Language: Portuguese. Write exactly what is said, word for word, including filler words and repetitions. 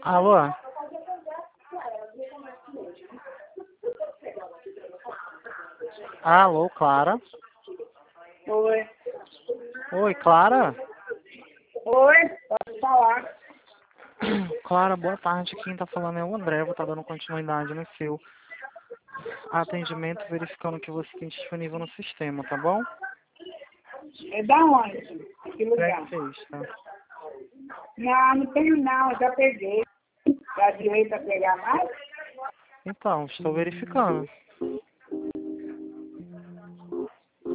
Alô? Alô, Clara? Oi. Oi, Clara? Oi, pode falar. Clara, boa tarde. Quem tá falando é o André. Vou estar dando continuidade no seu atendimento, verificando que você tem disponível no sistema, tá bom? É da onde? Que lugar? Breakfast. Não, não tenho não, eu já peguei. Dá direito a pegar mais? Então, estou verificando.